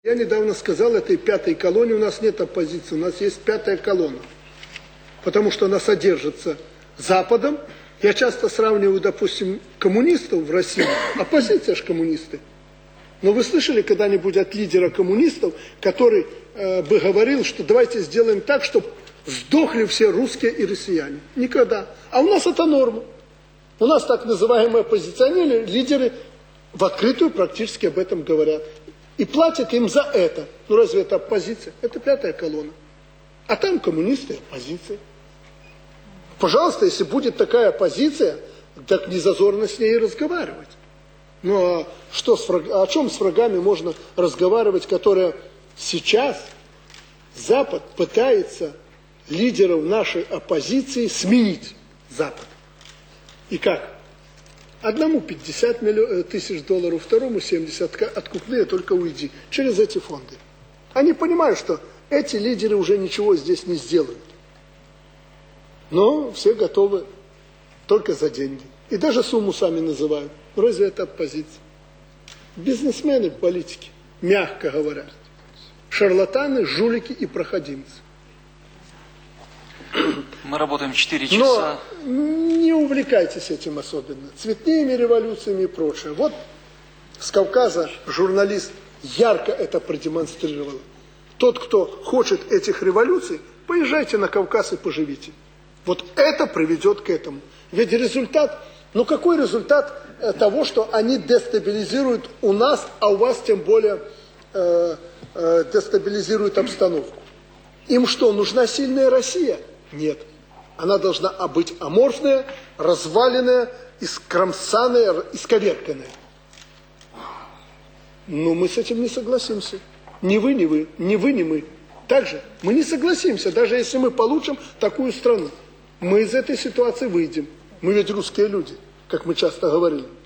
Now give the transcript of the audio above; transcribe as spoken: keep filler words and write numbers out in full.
Я недавно сказал, этой пятой колонне у нас нет оппозиции, у нас есть пятая колонна. Потому что она содержится Западом. Я часто сравниваю, допустим, коммунистов в России. Оппозиция же коммунисты. Но вы слышали когда-нибудь от лидера коммунистов, который э, бы говорил, что давайте сделаем так, чтобы сдохли все русские и россияне? Никогда. А у нас это норма. У нас так называемые оппозиционеры, лидеры в открытую практически об этом говорят. И платят им за это. Ну разве это оппозиция? Это пятая колонна. А там коммунисты и оппозиция. Пожалуйста, если будет такая оппозиция, так не зазорно с ней разговаривать. Ну а что с враг... о чем с врагами можно разговаривать, которые сейчас Запад пытается лидеров нашей оппозиции сменить Запад. И как? Одному пятьдесят тысяч долларов, второму семьдесят, откупные только уйди. Через эти фонды. Они понимают, что эти лидеры уже ничего здесь не сделают. Но все готовы только за деньги. И даже сумму сами называют. Разве это оппозиция? Бизнесмены в политике, мягко говоря. Шарлатаны, жулики и проходимцы. Мы работаем четыре часа. Но не увлекайтесь этим особенно. Цветными революциями и прочее. Вот с Кавказа журналист ярко это продемонстрировал. Тот, кто хочет этих революций, поезжайте на Кавказ и поживите. Вот это приведет к этому. Ведь результат, ну какой результат того, что они дестабилизируют у нас, а у вас тем более э, э, дестабилизируют обстановку? Им что, нужна сильная Россия? Нет. Она должна быть аморфная, разваленная, искромсанная, исковерканная. Но мы с этим не согласимся. Ни вы, ни вы, ни вы, ни мы. Также мы не согласимся, даже если мы получим такую страну. Мы из этой ситуации выйдем. Мы ведь русские люди, как мы часто говорили.